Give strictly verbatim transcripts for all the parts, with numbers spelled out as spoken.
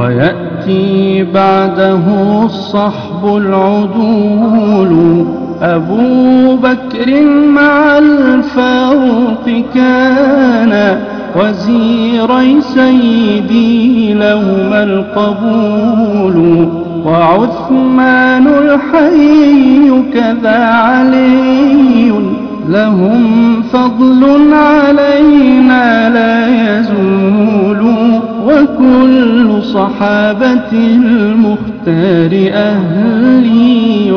ويأتي بعده الصحب العدول. أبو بكر مع الفاروق كان وزيري سيدي لهما القبول. وعثمان الحي كذا علي لهم فضل علينا لا يزول. وكل صحابة المختار أهلي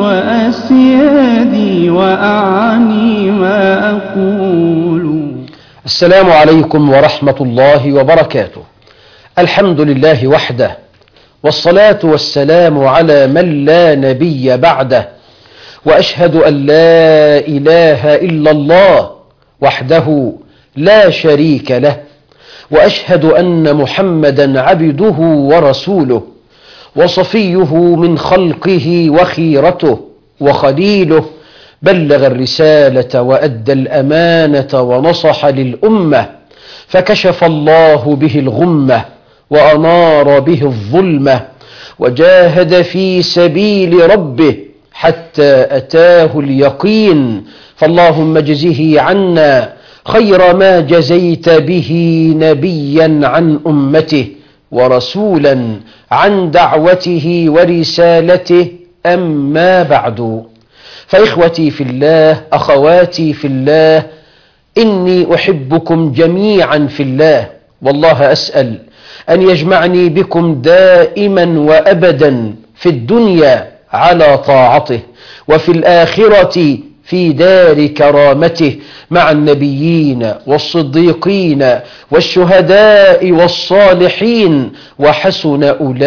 وأسيادي وأعني ما أقول. السلام عليكم ورحمة الله وبركاته. الحمد لله وحده، والصلاة والسلام على من لا نبي بعده، وأشهد أن لا إله إلا الله وحده لا شريك له، وأشهد أن محمدا عبده ورسوله وصفيه من خلقه وخيرته وخليله، بلغ الرسالة وأدى الأمانة ونصح للأمة، فكشف الله به الغمة وأنار به الظلمة، وجاهد في سبيل ربه حتى أتاه اليقين. فاللهم اجزه عنا خير ما جزيت به نبيا عن أمته ورسولا عن دعوته ورسالته. أما بعد، فإخوتي في الله، أخواتي في الله، إني أحبكم جميعا في الله، والله أسأل أن يجمعني بكم دائما وأبدا في الدنيا على طاعته، وفي الآخرة في دار كرامته مع النبيين والصديقين والشهداء والصالحين، وحسن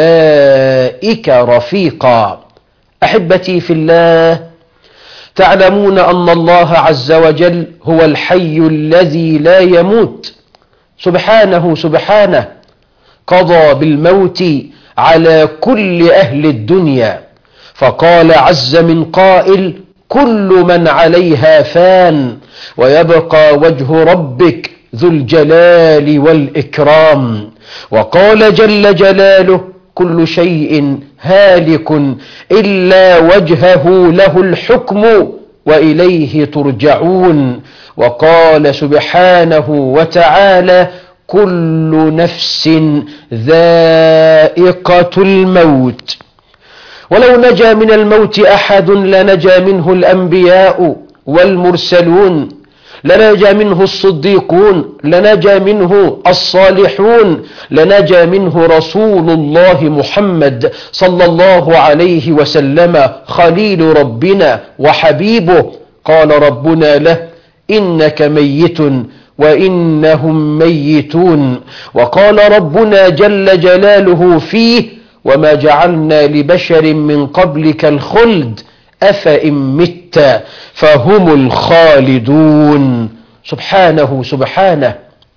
أولئك رفيقا. أحبتي في الله، تعلمون أن الله عز وجل هو الحي الذي لا يموت، سبحانه سبحانه قضى بالموت على كل أهل الدنيا، فقال عز من قائل: كل من عليها فان ويبقى وجه ربك ذو الجلال والإكرام. وقال جل جلاله: كل شيء هالك إلا وجهه له الحكم وإليه ترجعون. وقال سبحانه وتعالى: كل نفس ذائقة الموت. ولو نجا من الموت أحد لنجا منه الأنبياء والمرسلون، لنجا منه الصديقون، لنجا منه الصالحون، لنجا منه رسول الله محمد صلى الله عليه وسلم خليل ربنا وحبيبه. قال ربنا له: إنك ميت وإنهم ميتون. وقال ربنا جل جلاله فيه: وما جعلنا لبشر من قبلك الخلد أفإن مت فهم الخالدون. سبحانه سبحانه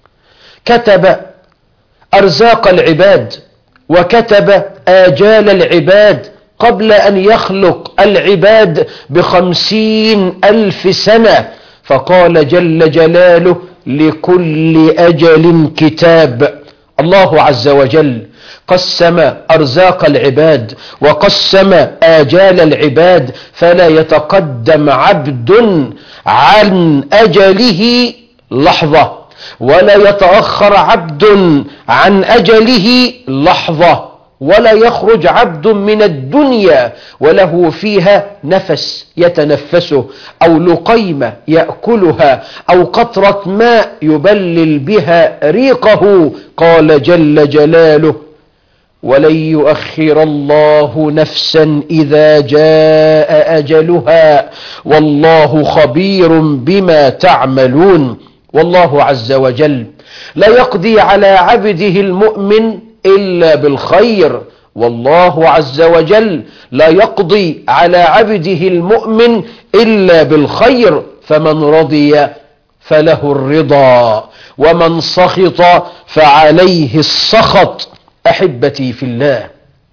كتب أرزاق العباد وكتب آجال العباد قبل أن يخلق العباد بخمسين ألف سنة، فقال جل جلاله: لكل أجل كتاب. الله عز وجل قسم أرزاق العباد وقسم آجال العباد، فلا يتقدم عبد عن أجله لحظة، ولا يتأخر عبد عن أجله لحظة، ولا يخرج عبد من الدنيا وله فيها نفس يتنفسه، أو لقيمة يأكلها، أو قطرة ماء يبلل بها ريقه. قال جل جلاله: ولن يؤخر الله نفسا إذا جاء أجلها والله خبير بما تعملون. والله عز وجل لا يقضي على عبده المؤمن إلا بالخير، والله عز وجل لا يقضي على عبده المؤمن إلا بالخير، فمن رضي فله الرضا ومن سخط فعليه السخط. أحبتي في الله،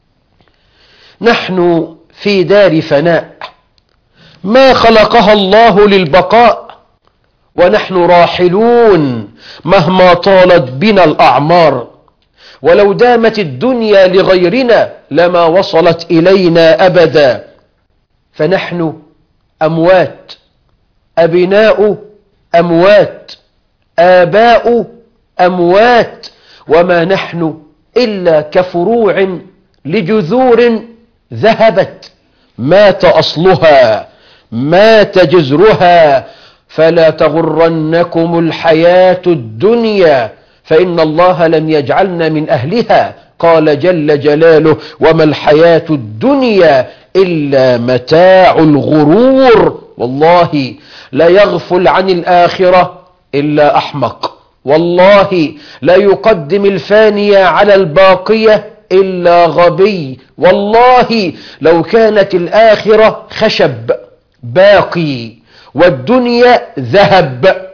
نحن في دار فناء ما خلقها الله للبقاء، ونحن راحلون مهما طالت بنا الأعمار. ولو دامت الدنيا لغيرنا لما وصلت إلينا أبدا. فنحن أموات، أبناء أموات، آباء أموات، وما نحن إلا كفروع لجذور ذهبت، مات أصلها، مات جذرها. فلا تغرنكم الحياة الدنيا فإن الله لم يجعلنا من أهلها. قال جل جلاله: وما الحياة الدنيا إلا متاع الغرور. والله لا يغفل عن الآخرة إلا أحمق، والله لا يقدم الفانية على الباقية إلا غبي. والله لو كانت الآخرة خشب باقي والدنيا ذهب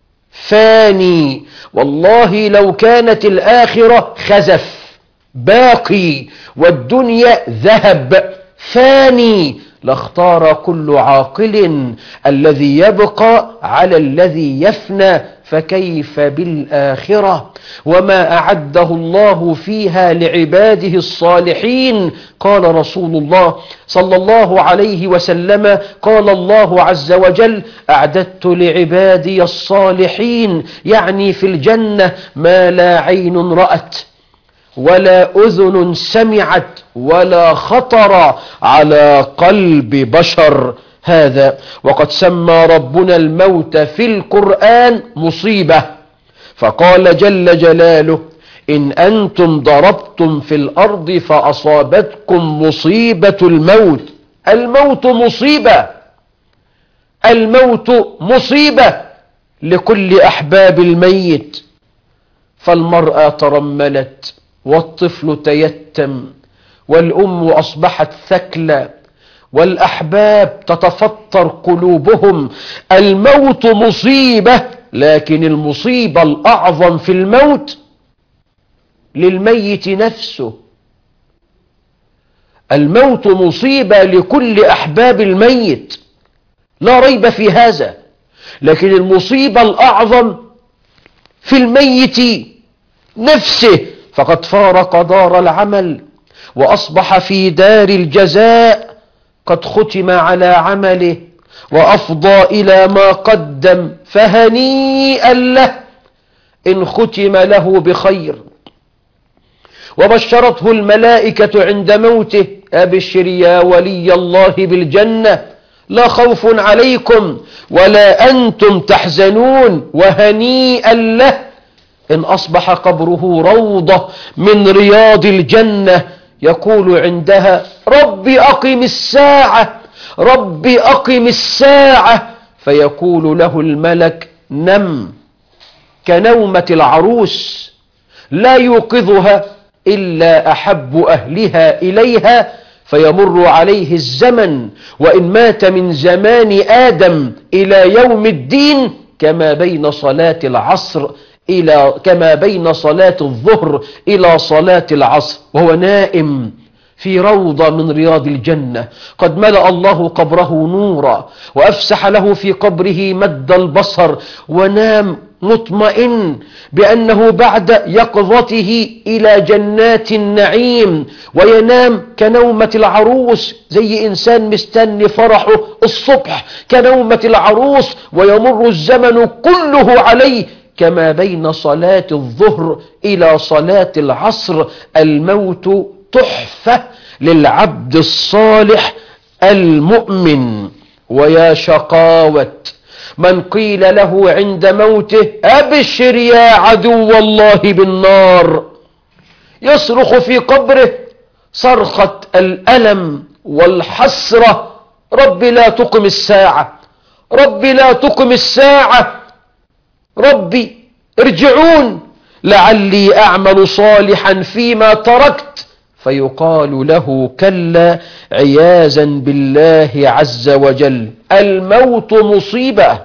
فاني، والله لو كانت الآخرة خزف باقي والدنيا ذهب فاني لاختار كل عاقل الذي يبقى على الذي يفنى. فكيف بالآخرة وما أعده الله فيها لعباده الصالحين؟ قال رسول الله صلى الله عليه وسلم: قال الله عز وجل: أعددت لعبادي الصالحين، يعني في الجنة، ما لا عين رأت ولا أذن سمعت ولا خطر على قلب بشر. هذا وقد سمى ربنا الموت في القرآن مصيبة، فقال جل جلاله: إن أنتم ضربتم في الأرض فأصابتكم مصيبة الموت. الموت مصيبة، الموت مصيبة لكل أحباب الميت. فالمرأة ترملت، والطفل تيتم، والأم أصبحت ثكلى، والأحباب تتفطر قلوبهم. الموت مصيبة، لكن المصيبة الأعظم في الموت للميت نفسه. الموت مصيبة لكل أحباب الميت، لا ريب في هذا، لكن المصيبة الأعظم في الميت نفسه، فقد فارق دار العمل وأصبح في دار الجزاء، قد ختم على عمله وأفضى إلى ما قدم، فهنيئا له إن ختم له بخير. وبشرته الملائكة عند موته: أبشر يا ولي الله بالجنة، لا خوف عليكم ولا أنتم تحزنون. وهنيئا له إن أصبح قبره روضة من رياض الجنة، يقول عندها: ربي أقم الساعة، ربي أقم الساعة. فيقول له الملك: نم، كنومة العروس لا يوقظها إلا أحب أهلها إليها. فيمر عليه الزمن، وإن مات من زمان آدم إلى يوم الدين كما بين صلاة العصر إلى كما بين صلاة الظهر إلى صلاة العصر، وهو نائم في روضة من رياض الجنة. قد ملأ الله قبره نورا وأفسح له في قبره مد البصر، ونام مطمئن بأنه بعد يقظته إلى جنات النعيم، وينام كنومة العروس، زي إنسان مستني فرحه الصبح كنومة العروس، ويمر الزمن كله عليه كما بين صلاة الظهر إلى صلاة العصر. الموت تحفة للعبد الصالح المؤمن. ويا شقاوة من قيل له عند موته: أبشر يا عدو الله بالنار. يصرخ في قبره صرخة الألم والحسرة: رب لا تقم الساعة، رب لا تقم الساعة، ربي ارجعون لعلي أعمل صالحا فيما تركت. فيقال له: كلا، عياذا بالله عز وجل. الموت مصيبة،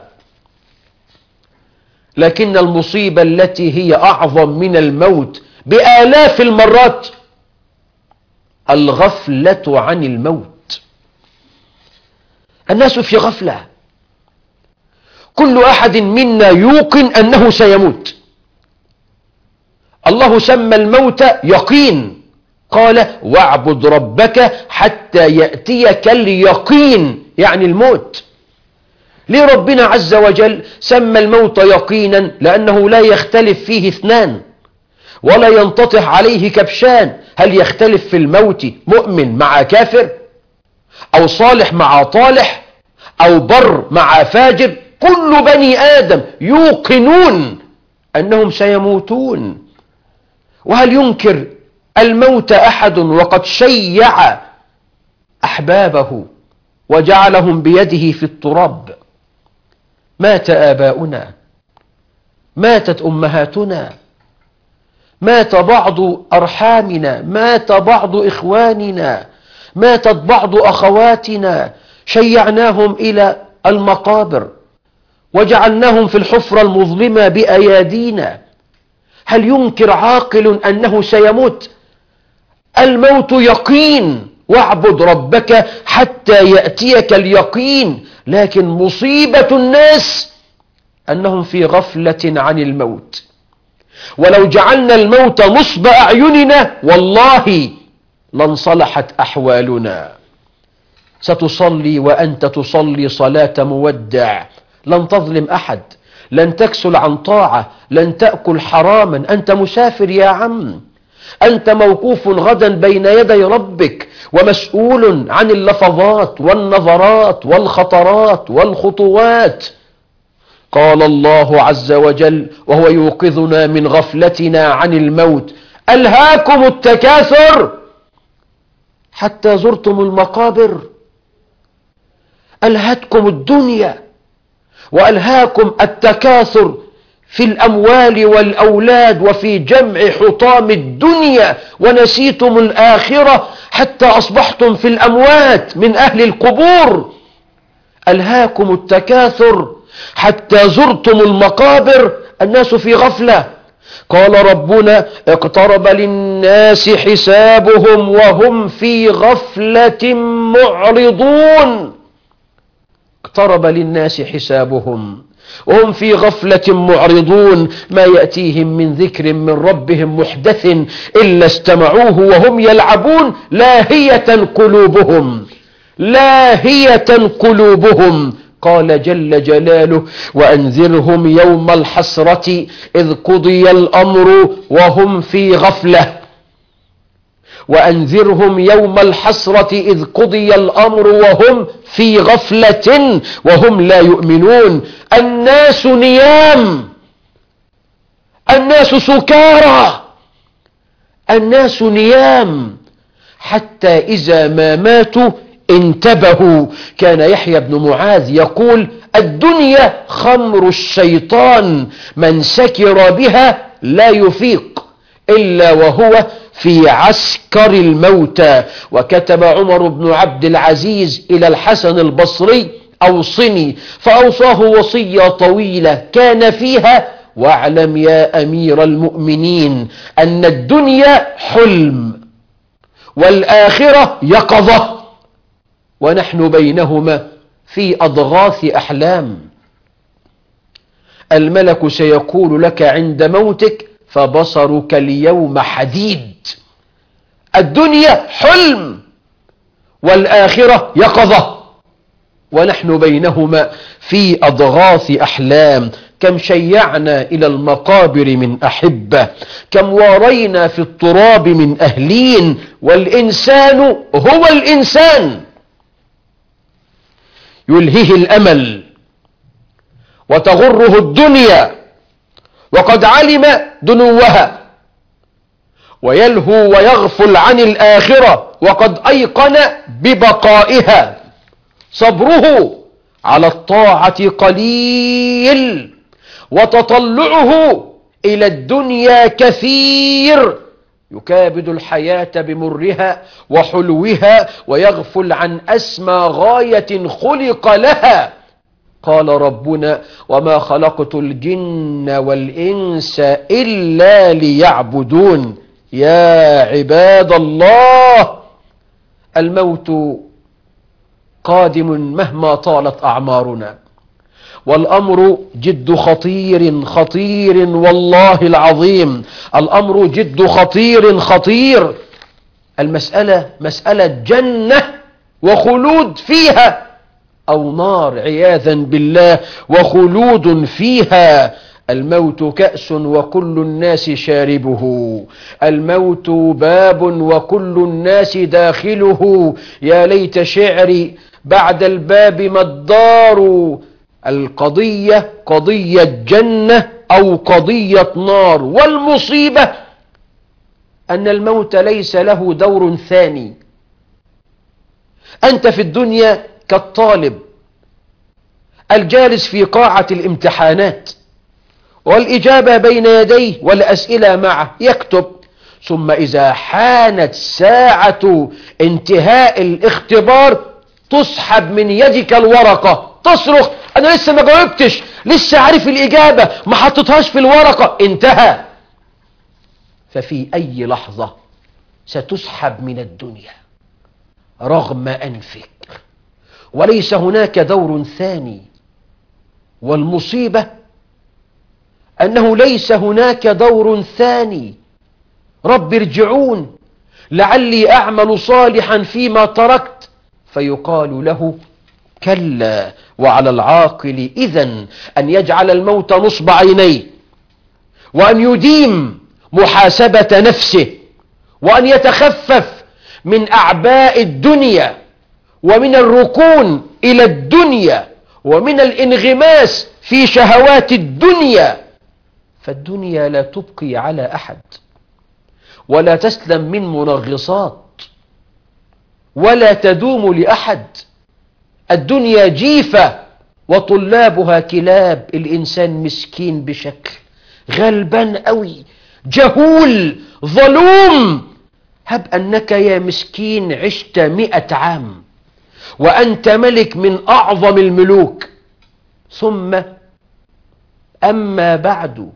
لكن المصيبة التي هي أعظم من الموت بآلاف المرات الغفلة عن الموت. الناس في غفلة، كل أحد منا يوقن أنه سيموت، الله سمى الموت يقين، قال واعبد ربك حتى يأتيك اليقين، يعني الموت. ليه ربنا عز وجل سمى الموت يقينا؟ لأنه لا يختلف فيه اثنان ولا ينتطح عليه كبشان. هل يختلف في الموت مؤمن مع كافر، أو صالح مع طالح، أو بر مع فاجر؟ كل بني آدم يوقنون أنهم سيموتون. وهل ينكر الموت أحد وقد شيع أحبابه وجعلهم بيده في التراب؟ مات آباؤنا، ماتت أمهاتنا، مات بعض أرحامنا، مات بعض إخواننا، ماتت بعض أخواتنا، شيعناهم إلى المقابر وجعلناهم في الحفرة المظلمة بأيادينا. هل ينكر عاقل أنه سيموت؟ الموت يقين، واعبد ربك حتى يأتيك اليقين. لكن مصيبة الناس أنهم في غفلة عن الموت. ولو جعلنا الموت نصب أعيننا والله لانصلحت أحوالنا. ستصلي وأنت تصلي صلاة مودع، لن تظلم أحد، لن تكسل عن طاعة، لن تأكل حراما. أنت مسافر يا عم، أنت موقوف غدا بين يدي ربك ومسؤول عن اللفظات والنظرات والخطرات والخطوات. قال الله عز وجل وهو يوقظنا من غفلتنا عن الموت: ألهاكم التكاثر حتى زرتم المقابر. ألهتكم الدنيا وألهاكم التكاثر في الأموال والأولاد وفي جمع حطام الدنيا، ونسيتم الآخرة حتى أصبحتم في الأموات من أهل القبور. ألهاكم التكاثر حتى زرتم المقابر. الناس في غفلة. قال ربنا: اقترب للناس حسابهم وهم في غفلة معرضون. اقترب للناس حسابهم وهم في غفلة معرضون. ما يأتيهم من ذكر من ربهم محدث إلا استمعوه وهم يلعبون لاهية قلوبهم، لاهية قلوبهم. قال جل جلاله: وأنذرهم يوم الحسرة إذ قضي الأمر وهم في غفلة. وأنذرهم يوم الحسرة إذ قضي الأمر وهم في غفلة وهم لا يؤمنون. الناس نيام، الناس سكارى، الناس نيام، حتى إذا ما ماتوا انتبهوا. كان يحيى بن معاذ يقول: الدنيا خمر الشيطان، من سكر بها لا يفيق إلا وهو في عسكر الموتى. وكتب عمر بن عبد العزيز إلى الحسن البصري: أوصني، فأوصاه وصية طويلة كان فيها: واعلم يا أمير المؤمنين أن الدنيا حلم والآخرة يقظة، ونحن بينهما في أضغاث أحلام. الملك سيقول لك عند موتك: فبصرك اليوم حديد. الدنيا حلم والآخرة يقظة، ونحن بينهما في أضغاث أحلام. كم شيعنا إلى المقابر من أحبة، كم وارينا في التراب من أهلين، والإنسان هو الإنسان يلهيه الأمل وتغره الدنيا وقد علم دنوها، ويلهو ويغفل عن الآخرة وقد أيقن ببقائها. صبره على الطاعة قليل وتطلعه إلى الدنيا كثير. يكابد الحياة بمرها وحلوها ويغفل عن أسمى غاية خلق لها. قال ربنا: وما خلقت الجن والإنس إلا ليعبدون. يا عباد الله، الموت قادم مهما طالت أعمارنا، والأمر جد خطير خطير والله العظيم، الأمر جد خطير خطير. المسألة مسألة جنة وخلود فيها، أو نار عياذا بالله وخلود فيها. الموت كأس وكل الناس شاربه، الموت باب وكل الناس داخله، يا ليت شعري بعد الباب ما الدار. القضية قضية جنة أو قضية نار، والمصيبة أن الموت ليس له دور ثاني. أنت في الدنيا كالطالب الجالس في قاعة الامتحانات، والإجابة بين يديه والأسئلة معه، يكتب. ثم إذا حانت ساعة انتهاء الاختبار تسحب من يدك الورقة، تصرخ أنا لسه ما جاوبتش، لسه عارف الإجابة، ما حطيتهاش في الورقة، انتهى. ففي أي لحظة ستسحب من الدنيا رغم أنفك، وليس هناك دور ثاني. والمصيبة أنه ليس هناك دور ثاني. رب ارجعون لعلي أعمل صالحا فيما تركت، فيقال له كلا، وعلى العاقل إذن أن يجعل الموت نصب عينيه، وأن يديم محاسبة نفسه، وأن يتخفف من أعباء الدنيا، ومن الركون إلى الدنيا، ومن الانغماس في شهوات الدنيا. فالدنيا لا تبقي على أحد، ولا تسلم من منغصات، ولا تدوم لأحد. الدنيا جيفة وطلابها كلاب. الإنسان مسكين بشكل، غلبان قوي، جهول، ظلوم. هب أنك يا مسكين عشت مئة عام وأنت ملك من أعظم الملوك، ثم أما بعد،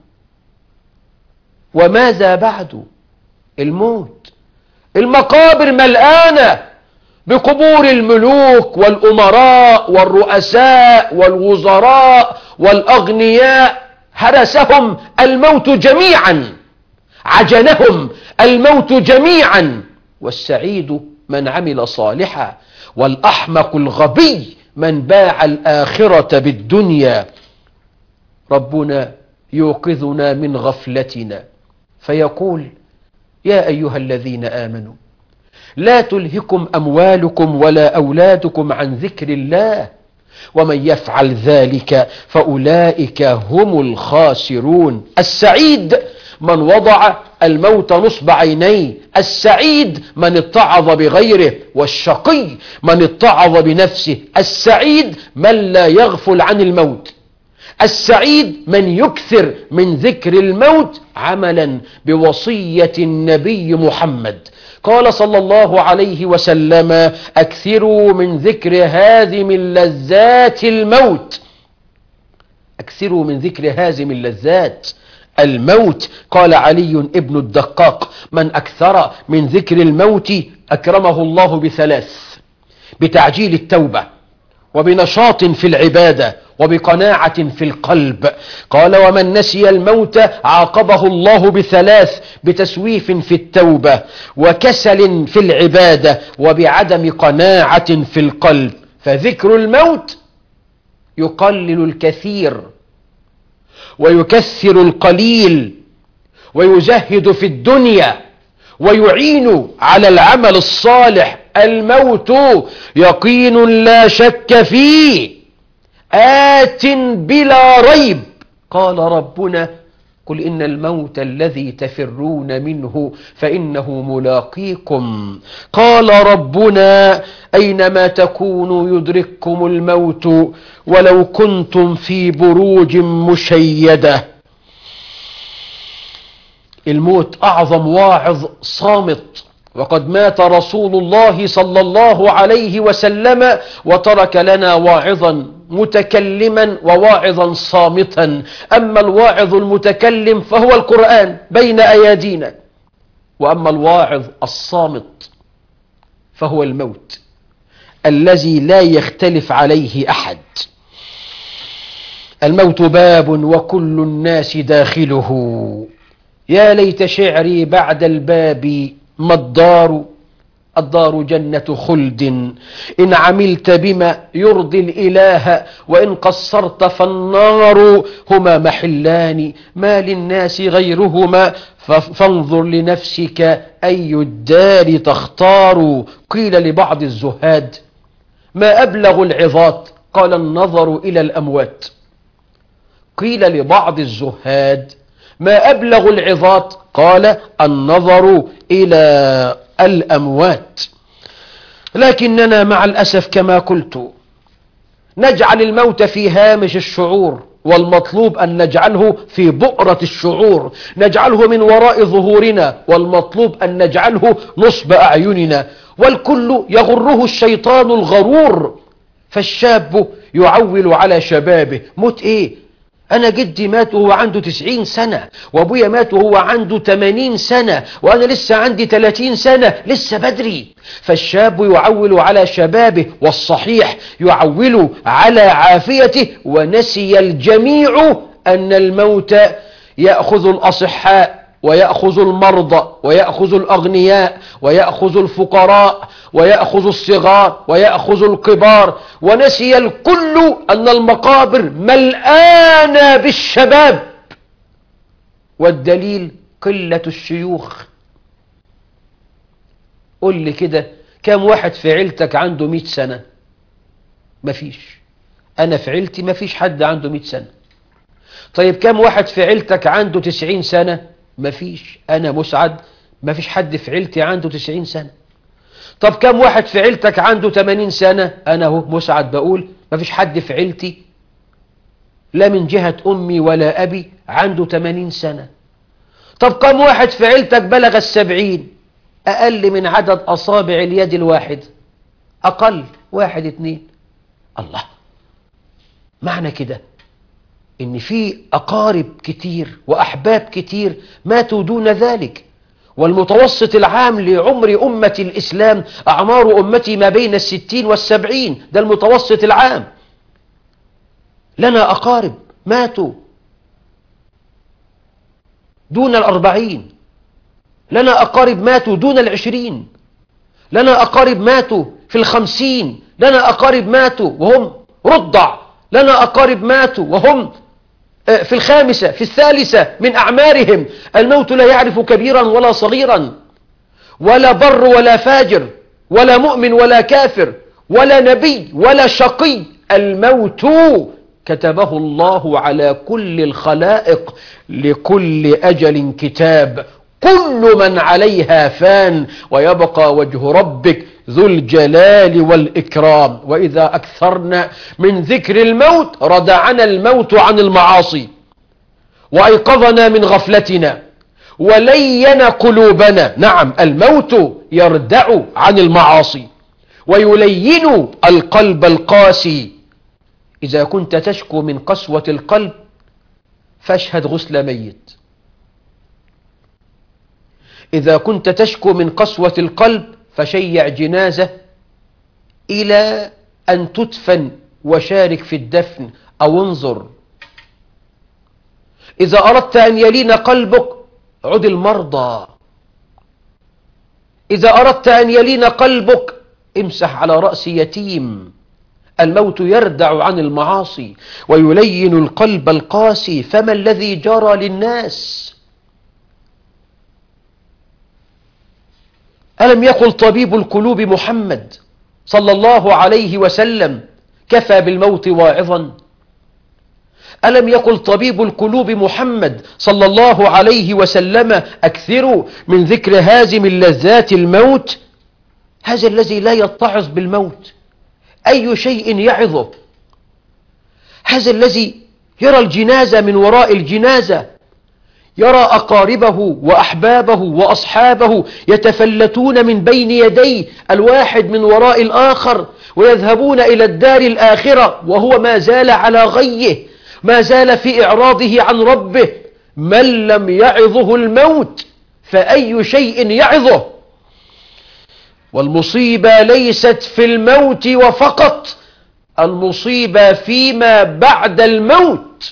وماذا بعد؟ الموت. المقابر ملآنة بقبور الملوك والأمراء والرؤساء والوزراء والأغنياء، هرسهم الموت جميعا، عجنهم الموت جميعا. والسعيد من عمل صالحا، والأحمق الغبي من باع الآخرة بالدنيا. ربنا يوقظنا من غفلتنا فيقول يا أيها الذين آمنوا لا تلهكم أموالكم ولا أولادكم عن ذكر الله ومن يفعل ذلك فأولئك هم الخاسرون. السعيد من وضع الموت نصب عينيه، السعيد من اتعظ بغيره، والشقي من اتعظ بنفسه. السعيد من لا يغفل عن الموت، السعيد من يكثر من ذكر الموت عملا بوصية النبي محمد. قال صلى الله عليه وسلم أكثروا من ذكر هازم اللذات الموت، أكثروا من ذكر هازم اللذات الموت. قال علي ابن الدقاق من أكثر من ذكر الموت أكرمه الله بثلاث: بتعجيل التوبة، وبنشاط في العبادة، وبقناعة في القلب. قال ومن نسي الموت عاقبه الله بثلاث: بتسويف في التوبة، وكسل في العبادة، وبعدم قناعة في القلب. فذكر الموت يقلل الكثير ويكثر القليل، ويزهد في الدنيا ويعين على العمل الصالح. الموت يقين لا شك فيه، آت بلا ريب. قال ربنا قل إن الموت الذي تفرون منه فإنه ملاقيكم. قال ربنا أينما تكونوا يدرككم الموت ولو كنتم في بروج مشيدة. الموت أعظم واعظ صامت، وقد مات رسول الله صلى الله عليه وسلم وترك لنا واعظا متكلما وواعظا صامتا. أما الواعظ المتكلم فهو القرآن بين أيادينا، وأما الواعظ الصامت فهو الموت الذي لا يختلف عليه أحد. الموت باب وكل الناس داخله، يا ليت شعري بعد الباب ما الدار، الدار جنة خلد إن عملت بما يرضي الإله، وإن قصرت فالنار، هما محلان ما للناس غيرهما، فانظر لنفسك أي الدار تختار. قيل لبعض الزهاد ما أبلغ العظات، قال النظر إلى الأموات. قيل لبعض الزهاد ما أبلغ العظات، قال النظر إلى الأموات. لكننا مع الأسف كما قلت نجعل الموت في هامش الشعور، والمطلوب أن نجعله في بؤرة الشعور، نجعله من وراء ظهورنا، والمطلوب أن نجعله نصب أعيننا. والكل يغره الشيطان الغرور، فالشاب يعول على شبابه. موت إيه؟ أنا جدي مات وهو عنده تسعين سنة، وأبويا مات وهو عنده ثمانين سنة، وأنا لسه عندي ثلاثين سنة، لسه بدري. فالشاب يعول على شبابه، والصحيح يعول على عافيته، ونسي الجميع أن الموت يأخذ الأصحاء ويأخذ المرضى ويأخذ الأغنياء ويأخذ الفقراء ويأخذ الصغار ويأخذ الكبار، ونسي الكل أن المقابر ملآنة بالشباب، والدليل قلة الشيوخ. قل لي كده، كم واحد في عيلتك عنده مئة سنة؟ مفيش. أنا في عيلتي مفيش حد عنده مئة سنة. طيب كم واحد في عيلتك عنده تسعين سنة؟ مفيش. أنا مسعد مفيش حد في عيلتي عنده تسعين سنة. طب كم واحد في عيلتك عنده ثمانين سنة؟ أنا هو مسعد بقول مفيش حد في عيلتي لا من جهة أمي ولا أبي عنده ثمانين سنة. طب كم واحد في عيلتك بلغ السبعين؟ أقل من عدد أصابع اليد الواحد، أقل واحد اتنين. الله، معنى كده إن في أقارب كتير وأحباب كتير ماتوا دون ذلك. والمتوسط العام لعمر أمة الإسلام، أعمار أمتي ما بين الستين والسبعين، ده المتوسط العام. لنا أقارب ماتوا دون الأربعين، لنا أقارب ماتوا دون العشرين، لنا أقارب ماتوا في الخمسين، لنا أقارب ماتوا وهم رضع، لنا أقارب ماتوا وهم في الخامسة في الثالثة من أعمارهم. الموت لا يعرف كبيرا ولا صغيرا، ولا بر ولا فاجر، ولا مؤمن ولا كافر، ولا نبي ولا شقي. الموت كتبه الله على كل الخلائق، لكل أجل كتاب، كل من عليها فان، ويبقى وجه ربك ذو الجلال والإكرام. وإذا أكثرنا من ذكر الموت ردعنا الموت عن المعاصي، وأيقظنا من غفلتنا، ولين قلوبنا. نعم، الموت يردع عن المعاصي ويلين القلب القاسي. إذا كنت تشكو من قسوة القلب فاشهد غسل ميت. إذا كنت تشكو من قسوة القلب فشيع جنازة إلى أن تدفن وشارك في الدفن أو انظر. إذا أردت أن يلين قلبك عد المرضى. إذا أردت أن يلين قلبك امسح على رأس يتيم. الموت يردع عن المعاصي ويلين القلب القاسي. فما الذي جرى للناس؟ ألم يقل طبيب القلوب محمد صلى الله عليه وسلم كفى بالموت واعظا؟ ألم يقل طبيب القلوب محمد صلى الله عليه وسلم أكثروا من ذكر هازم اللذات الموت؟ هذا الذي لا يتعظ بالموت أي شيء يعظه؟ هذا الذي يرى الجنازة من وراء الجنازة، يرى أقاربه وأحبابه وأصحابه يتفلتون من بين يديه الواحد من وراء الآخر، ويذهبون إلى الدار الآخرة وهو ما زال على غيه، ما زال في إعراضه عن ربه. من لم يعظه الموت فأي شيء يعظه؟ والمصيبة ليست في الموت وفقط، المصيبة فيما بعد الموت.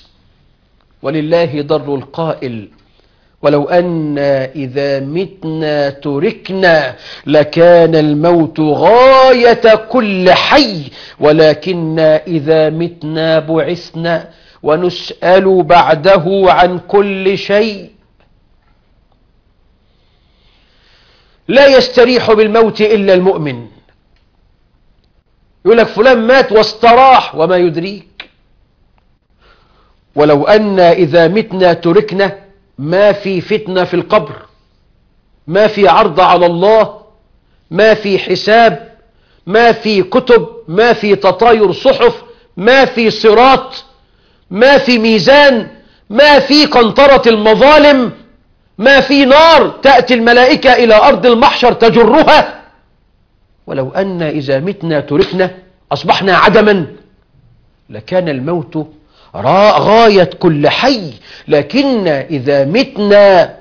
ولله ضر القائل: ولو أنا إذا متنا تركنا لكان الموت غاية كل حي، ولكننا إذا متنا بعثنا ونسأل بعده عن كل شيء. لا يستريح بالموت إلا المؤمن. يقول لك فلان مات واستراح، وما يدريك. ولو أنا إذا متنا تركنا، ما في فتنة في القبر، ما في عرض على الله، ما في حساب، ما في كتب، ما في تطاير صحف، ما في صراط، ما في ميزان، ما في قنطرة المظالم، ما في نار تأتي الملائكة إلى أرض المحشر تجرها. ولو أن إذا متنا تركنا أصبحنا عدما، لكان الموت غاية كل حي، لكن إذا متنا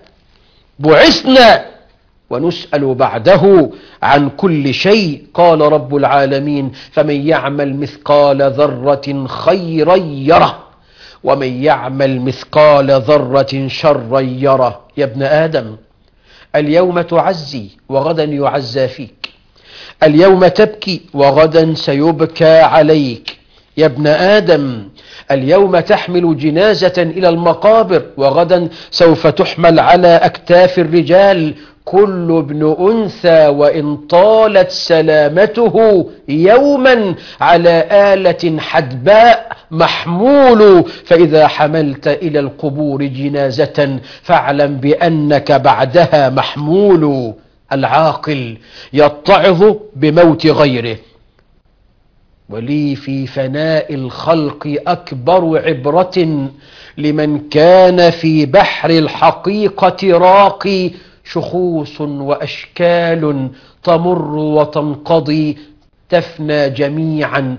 بعثنا ونسأل بعده عن كل شيء. قال رب العالمين: فمن يعمل مثقال ذرة خيرا يره ومن يعمل مثقال ذرة شرا يره. يا ابن آدم، اليوم تعزي وغدا يعزى فيك، اليوم تبكي وغدا سيبكى عليك. يا ابن آدم، اليوم تحمل جنازة إلى المقابر وغدا سوف تحمل على أكتاف الرجال. كل ابن أنثى وإن طالت سلامته يوما على آلة حدباء محمول، فإذا حملت إلى القبور جنازة فاعلم بأنك بعدها محمول. العاقل يتعظ بموت غيره. ولي في فناء الخلق أكبر عبرة لمن كان في بحر الحقيقة راقي. شخوص وأشكال تمر وتنقضي، تفنى جميعا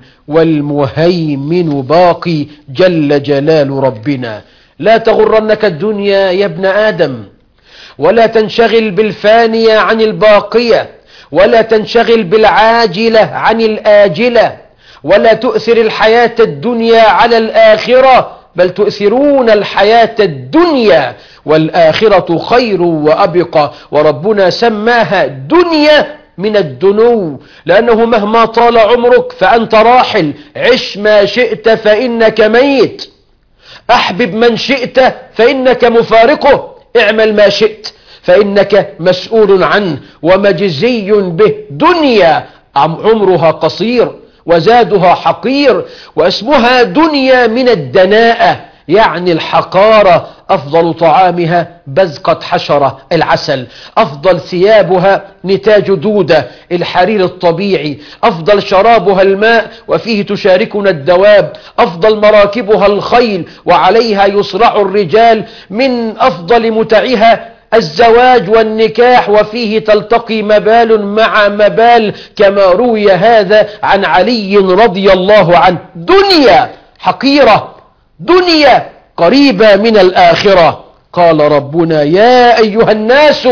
والمهيمن باقي جل جلال ربنا. لا تغرنك الدنيا يا ابن آدم، ولا تنشغل بالفانية عن الباقية، ولا تنشغل بالعاجلة عن الآجلة، ولا تؤثر الحياة الدنيا على الآخرة، بل تؤثرون الحياة الدنيا والآخرة خير وأبقى. وربنا سماها دنيا من الدنو، لأنه مهما طال عمرك فأنت راحل. عش ما شئت فإنك ميت، أحبب من شئت فإنك مفارقه، اعمل ما شئت فإنك مسؤول عنه ومجزي به. دنيا عمرها قصير وزادها حقير، واسمها دنيا من الدناءة، يعني الحقارة. أفضل طعامها بزقة حشرة العسل، أفضل ثيابها نتاج دودة الحرير الطبيعي، أفضل شرابها الماء وفيه تشاركنا الدواب، أفضل مراكبها الخيل وعليها يصرع الرجال، من أفضل متعها الزواج والنكاح وفيه تلتقي مبال مع مبال، كما روي هذا عن علي رضي الله عنه. دنيا حقيرة، دنيا قريبة من الآخرة. قال ربنا: يا أيها الناس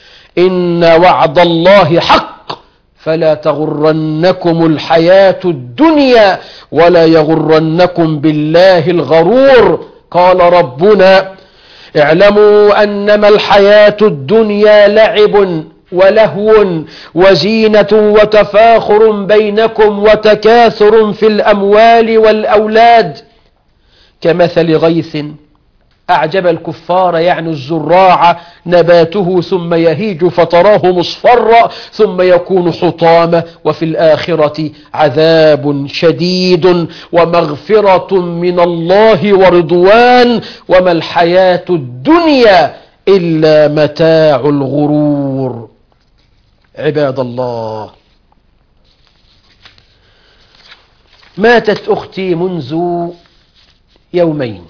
إن وعد الله حق فلا تغرنكم الحياة الدنيا ولا يغرنكم بالله الغرور. قال ربنا: اعلموا أنما الحياة الدنيا لعب ولهو وزينة وتفاخر بينكم وتكاثر في الأموال والأولاد، كمثل غيث أعجب الكفار، يعني الزراع، نباته ثم يهيج فتراه مصفرا ثم يكون حطاما، وفي الآخرة عذاب شديد ومغفرة من الله ورضوان، وما الحياة الدنيا إلا متاع الغرور. عباد الله، ماتت أختي منذ يومين،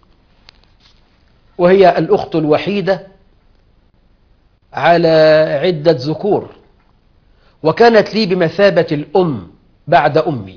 وهي الأخت الوحيدة على عدة ذكور، وكانت لي بمثابة الأم بعد أمي،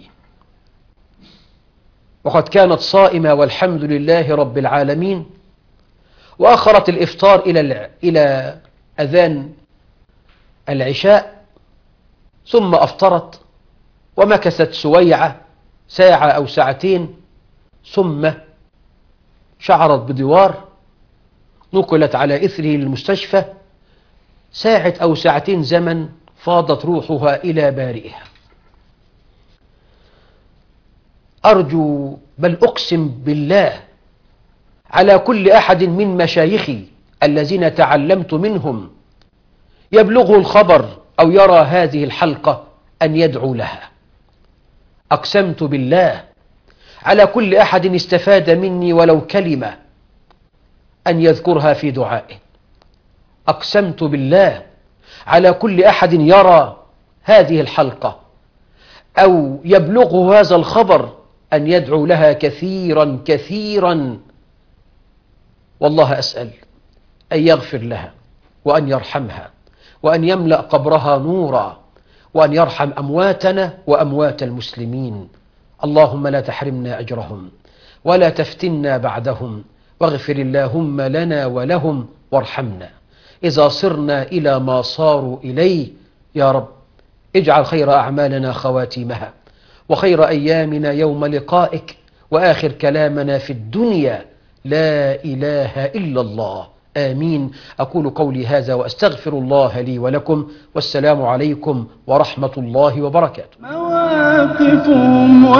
وقد كانت صائمة والحمد لله رب العالمين، وأخرت الإفطار إلى إلى أذان العشاء، ثم أفطرت ومكثت سويعة ساعة أو ساعتين، ثم شعرت بدوار، نقلت على إثره للمستشفى، ساعة أو ساعتين زمن فاضت روحها إلى بارئها. أرجو بل أقسم بالله على كل أحد من مشايخي الذين تعلمت منهم يبلغه الخبر أو يرى هذه الحلقة أن يدعو لها. أقسمت بالله على كل أحد استفاد مني ولو كلمة أن يذكرها في دعائه. أقسمت بالله على كل أحد يرى هذه الحلقة أو يبلغه هذا الخبر أن يدعو لها كثيرا كثيرا. والله أسأل أن يغفر لها وأن يرحمها وأن يملأ قبرها نورا وأن يرحم أمواتنا وأموات المسلمين. اللهم لا تحرمنا أجرهم ولا تفتنا بعدهم، واغفر اللهم لنا ولهم وارحمنا إذا صرنا إلى ما صاروا إليه. يا رب اجعل خير أعمالنا خواتيمها، وخير أيامنا يوم لقائك، وآخر كلامنا في الدنيا لا إله إلا الله. آمين. أقول قولي هذا وأستغفر الله لي ولكم، والسلام عليكم ورحمة الله وبركاته.